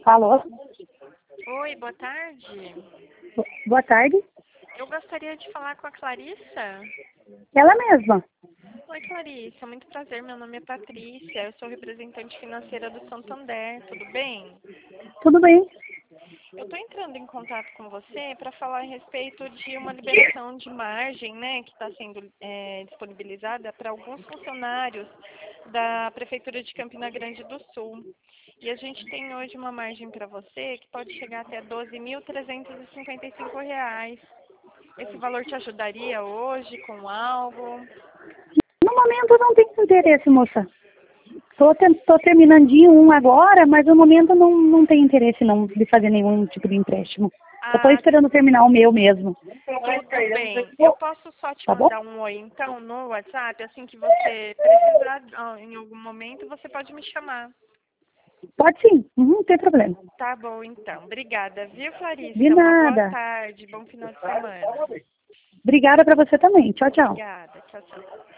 Alô? Oi, boa tarde. Boa tarde. Eu gostaria de falar com a Clarissa. Ela mesma. Oi, Clarissa, muito prazer. Meu nome é Patrícia. Eu sou representante financeira do Santander. Tudo bem? Tudo bem? Eu estou entrando em contato com você para falar a respeito de uma liberação de margem, né, que está sendo disponibilizada para alguns funcionários da Prefeitura de Campina Grande do Sul. E a gente tem hoje uma margem para você que pode chegar até R$ 12.355. Esse valor te ajudaria hoje com algo? No momento não tenho interesse, moça. Tô terminando um agora, mas no momento não tenho interesse não de fazer nenhum tipo de empréstimo. Eu tô Ah, esperando terminar o meu mesmo. tudo bem. Eu posso só te Tá bom? mandar um oi, então, no WhatsApp, assim que você precisar, em algum momento, você pode me chamar. Pode sim, não tem problema. Tá bom, então. Obrigada, viu, De Clarissa? Uma boa nada. tarde, bom final de semana. Obrigada pra você também. Tchau, tchau. Obrigada. Tchau, tchau.